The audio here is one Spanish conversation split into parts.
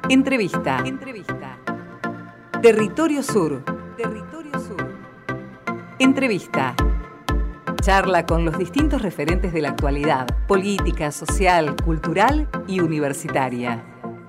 Entrevista. Territorio Sur. Entrevista. Charla con los distintos referentes de la actualidad, política, social, cultural y universitaria.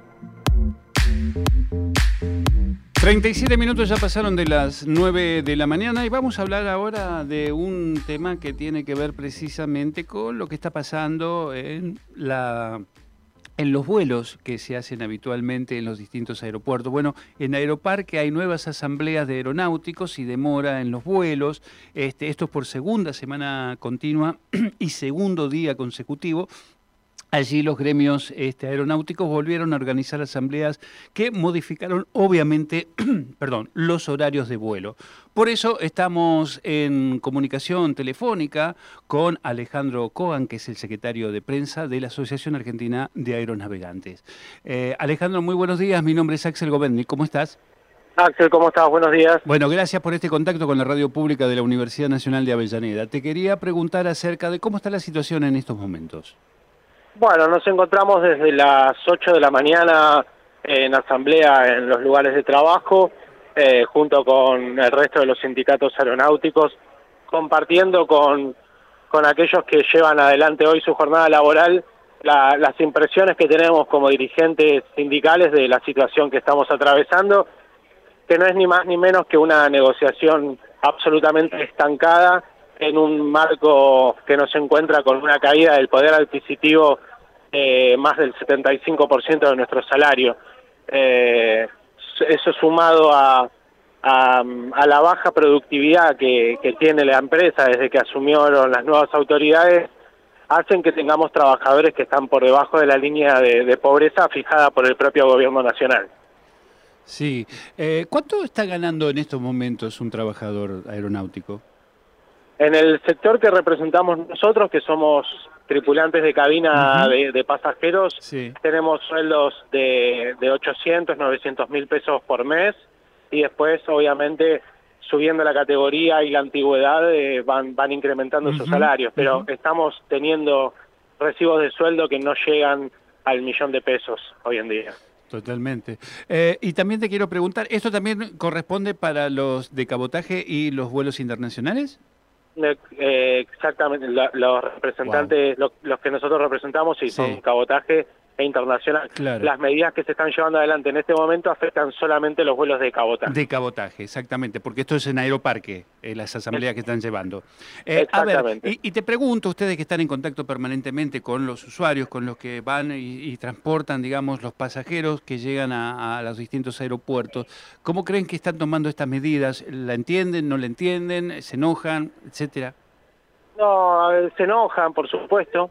37 minutos ya pasaron de las 9 de la mañana y vamos a hablar ahora de un tema que tiene que ver precisamente con lo que está pasando en los vuelos que se hacen habitualmente en los distintos aeropuertos. Bueno, en Aeroparque hay nuevas asambleas de aeronáuticos y demora en los vuelos. Esto es por segunda semana continua y segundo día consecutivo. Allí los gremios aeronáuticos volvieron a organizar asambleas que modificaron obviamente los horarios de vuelo. Por eso estamos en comunicación telefónica con Alejandro Kogan, que es el secretario de prensa de la Asociación Argentina de Aeronavegantes. Alejandro, muy buenos días. Mi nombre es Axel Govendi. ¿Cómo estás? Axel, ¿cómo estás? Buenos días. Bueno, gracias por este contacto con la radio pública de la Universidad Nacional de Avellaneda. Te quería preguntar acerca de cómo está la situación en estos momentos. Bueno, nos encontramos desde las 8 de la mañana en asamblea en los lugares de trabajo, junto con el resto de los sindicatos aeronáuticos, compartiendo con aquellos que llevan adelante hoy su jornada laboral las impresiones que tenemos como dirigentes sindicales de la situación que estamos atravesando, que no es ni más ni menos que una negociación absolutamente estancada en un marco que nos encuentra con una caída del poder adquisitivo más del 75% de nuestro salario. Eso sumado a la baja productividad que tiene la empresa desde que asumieron las nuevas autoridades, hacen que tengamos trabajadores que están por debajo de la línea de pobreza fijada por el propio gobierno nacional. Sí. ¿Cuánto está ganando en estos momentos un trabajador aeronáutico? En el sector que representamos nosotros, que somos tripulantes de cabina de pasajeros, sí, tenemos sueldos de 800, 900 mil pesos por mes, y después, obviamente, subiendo la categoría y la antigüedad, van incrementando sus salarios, pero estamos teniendo recibos de sueldo que no llegan al 1.000.000 de pesos hoy en día. Totalmente. Y también te quiero preguntar, ¿esto también corresponde para los de cabotaje y los vuelos internacionales? Exactamente, los representantes, los que nosotros representamos, sí, son cabotaje e internacional. Claro. Las medidas que se están llevando adelante en este momento afectan solamente los vuelos de cabotaje. De cabotaje, exactamente, porque esto es en Aeroparque, las asambleas que están llevando. Exactamente. A ver, y te pregunto, ustedes que están en contacto permanentemente con los usuarios, con los que van y transportan, digamos, los pasajeros que llegan a los distintos aeropuertos, ¿cómo creen que están tomando estas medidas? ¿La entienden, no la entienden, se enojan, etcétera? No, a ver, se enojan, por supuesto.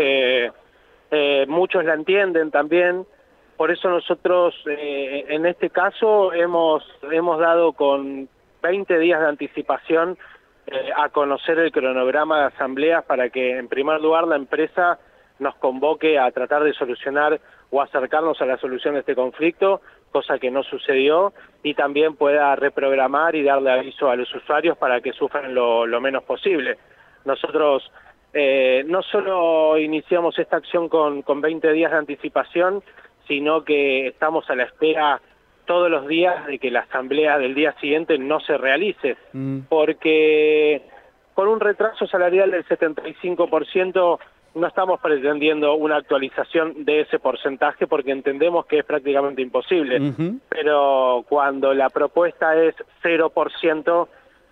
Muchos la entienden también, por eso nosotros en este caso hemos dado con 20 días de anticipación a conocer el cronograma de asambleas para que en primer lugar la empresa nos convoque a tratar de solucionar o acercarnos a la solución de este conflicto, cosa que no sucedió, y también pueda reprogramar y darle aviso a los usuarios para que sufran lo menos posible. Nosotros no solo iniciamos esta acción con 20 días de anticipación, sino que estamos a la espera todos los días de que la asamblea del día siguiente no se realice, porque con un retraso salarial del 75% no estamos pretendiendo una actualización de ese porcentaje porque entendemos que es prácticamente imposible, pero cuando la propuesta es 0%,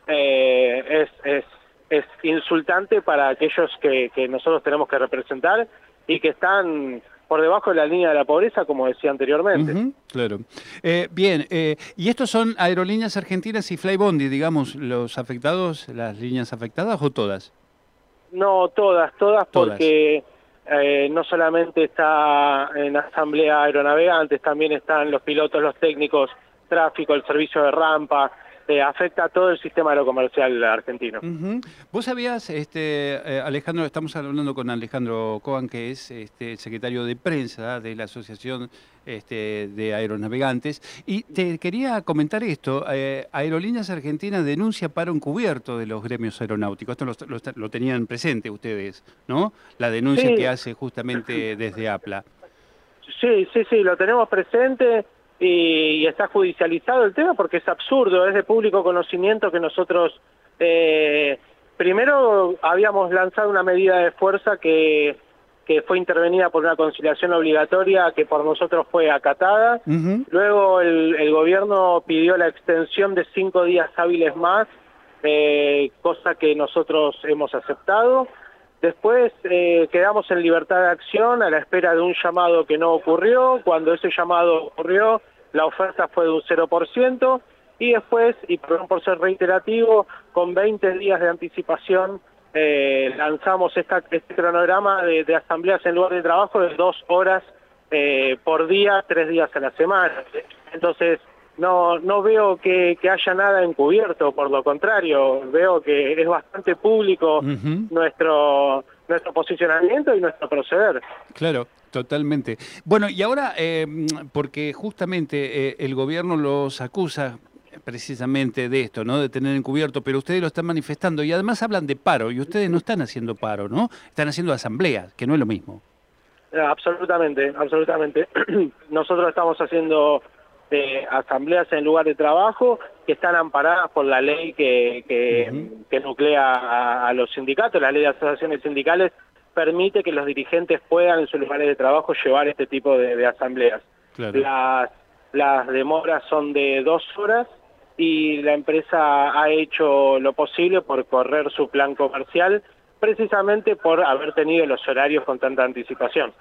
es insultante para aquellos que nosotros tenemos que representar y que están por debajo de la línea de la pobreza, como decía anteriormente. Claro. Bien, ¿y estos son Aerolíneas Argentinas y Flybondi, digamos, los afectados, las líneas afectadas o todas? No, todas, porque no solamente está en Asamblea Aeronavegantes, también están los pilotos, los técnicos, tráfico, el servicio de rampa, afecta a todo el sistema aerocomercial argentino. Vos sabías, Alejandro, estamos hablando con Alejandro Kogan, que es el secretario de prensa de la Asociación de Aeronavegantes, y te quería comentar esto. Aerolíneas Argentinas denuncia paro encubierto de los gremios aeronáuticos. Esto lo tenían presente ustedes, ¿no? La denuncia que hace justamente desde APLA. Sí, lo tenemos presente y está judicializado el tema porque es absurdo, es de público conocimiento que nosotros primero habíamos lanzado una medida de fuerza que fue intervenida por una conciliación obligatoria que por nosotros fue acatada. Luego el gobierno pidió la extensión de 5 días hábiles más, cosa que nosotros hemos aceptado. Después quedamos en libertad de acción a la espera de un llamado que no ocurrió. Cuando ese llamado ocurrió, la oferta fue de un 0%, y después, y perdón por ser reiterativo, con 20 días de anticipación lanzamos este cronograma de asambleas en lugar de trabajo de 2 horas por día, 3 días a la semana. Entonces, no veo que haya nada encubierto, por lo contrario, veo que es bastante público nuestro posicionamiento y nuestro proceder. Claro, totalmente. Bueno, y ahora, porque justamente el gobierno los acusa precisamente de esto, ¿no? De tener encubierto, pero ustedes lo están manifestando y además hablan de paro, y ustedes no están haciendo paro, ¿no? Están haciendo asambleas, que no es lo mismo. Absolutamente. Nosotros estamos haciendo asambleas en lugar de trabajo que están amparadas por la ley que nuclea a los sindicatos. La ley de asociaciones sindicales permite que los dirigentes puedan en sus lugares de trabajo llevar este tipo de asambleas. Claro. Las demoras son de 2 horas y la empresa ha hecho lo posible por correr su plan comercial, precisamente por haber tenido los horarios con tanta anticipación.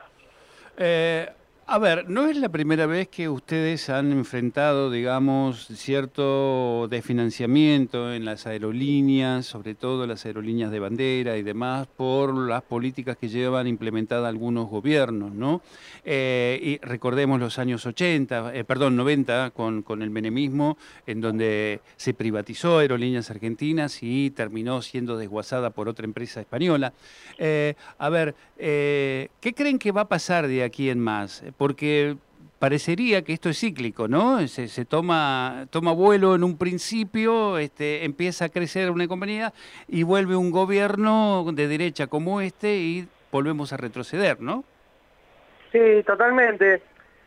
A ver, no es la primera vez que ustedes han enfrentado, digamos, cierto desfinanciamiento en las aerolíneas, sobre todo las aerolíneas de bandera y demás, por las políticas que llevan implementadas algunos gobiernos, ¿no? Y recordemos los años 90, con el menemismo, en donde se privatizó Aerolíneas Argentinas y terminó siendo desguazada por otra empresa española. ¿Qué creen que va a pasar de aquí en más? Porque parecería que esto es cíclico, ¿no? Se toma vuelo en un principio, empieza a crecer una economía y vuelve un gobierno de derecha como y volvemos a retroceder, ¿no? Sí, totalmente.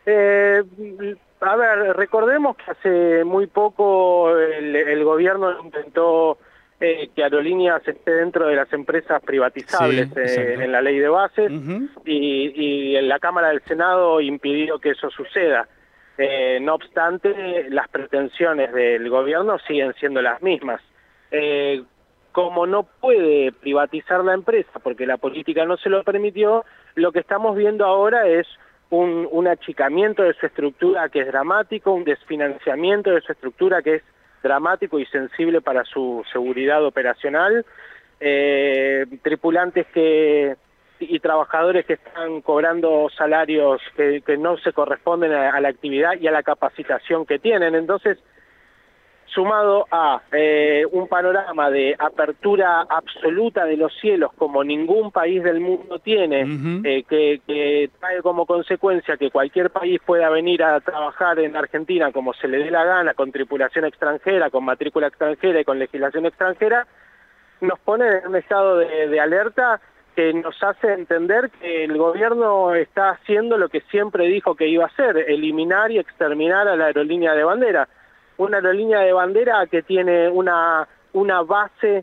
Recordemos que hace muy poco el gobierno intentó que Aerolíneas esté dentro de las empresas privatizables en la ley de bases, y en la Cámara del Senado impidió que eso suceda. No obstante, las pretensiones del gobierno siguen siendo las mismas. Como no puede privatizar la empresa porque la política no se lo permitió, lo que estamos viendo ahora es un achicamiento de su estructura que es dramático, un desfinanciamiento de su estructura que es dramático y sensible para su seguridad operacional, tripulantes y trabajadores que están cobrando salarios que no se corresponden a la actividad y a la capacitación que tienen. Entonces, sumado a un panorama de apertura absoluta de los cielos como ningún país del mundo tiene, que trae como consecuencia que cualquier país pueda venir a trabajar en Argentina como se le dé la gana, con tripulación extranjera, con matrícula extranjera y con legislación extranjera, nos pone en un estado de alerta que nos hace entender que el gobierno está haciendo lo que siempre dijo que iba a hacer, eliminar y exterminar a la aerolínea de bandera. Una aerolínea de bandera que tiene una base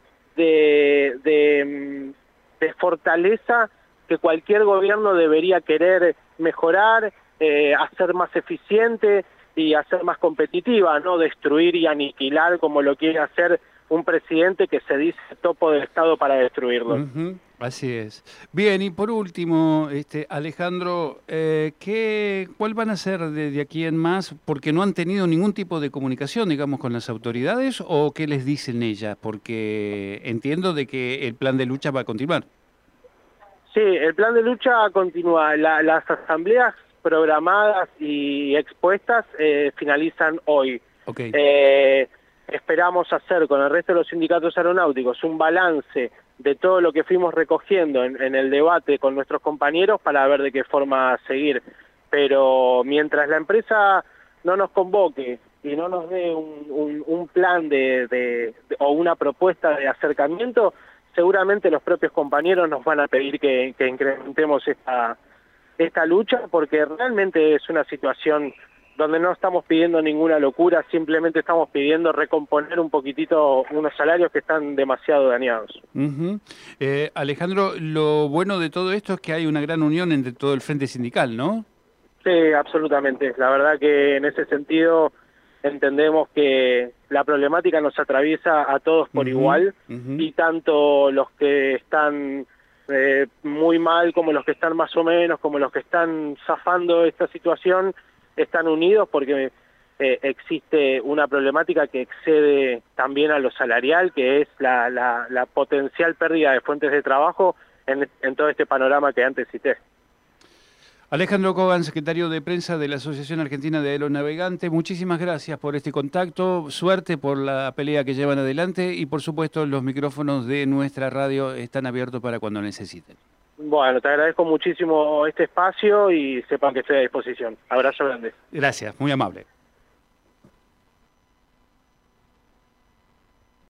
de fortaleza que cualquier gobierno debería querer mejorar, hacer más eficiente y hacer más competitiva, no destruir y aniquilar como lo quiere hacer un presidente que se dice topo del Estado para destruirlo. Así es. Bien, y por último, Alejandro, ¿cuál van a ser de aquí en más? Porque no han tenido ningún tipo de comunicación, digamos, con las autoridades, ¿o qué les dicen ellas? Porque entiendo de que el plan de lucha va a continuar. Sí, el plan de lucha continúa. Las asambleas programadas y expuestas finalizan hoy. Okay. Esperamos hacer con el resto de los sindicatos aeronáuticos un balance de todo lo que fuimos recogiendo en el debate con nuestros compañeros para ver de qué forma seguir. Pero mientras la empresa no nos convoque y no nos dé un plan o una propuesta de acercamiento, seguramente los propios compañeros nos van a pedir que incrementemos esta lucha, porque realmente es una situación donde no estamos pidiendo ninguna locura, simplemente estamos pidiendo recomponer un poquitito unos salarios que están demasiado dañados. Alejandro, lo bueno de todo esto es que hay una gran unión entre todo el frente sindical, ¿no? Sí, absolutamente. La verdad que en ese sentido entendemos que la problemática nos atraviesa a todos por igual, y tanto los que están muy mal como los que están más o menos, como los que están zafando esta situación, están unidos porque existe una problemática que excede también a lo salarial, que es la potencial pérdida de fuentes de trabajo en todo este panorama que antes cité. Alejandro Kogan, secretario de prensa de la Asociación Argentina de Aeronavegantes, muchísimas gracias por este contacto, suerte por la pelea que llevan adelante y por supuesto los micrófonos de nuestra radio están abiertos para cuando necesiten. Bueno, te agradezco muchísimo este espacio y sepan que estoy a disposición. Abrazo grande. Gracias, muy amable.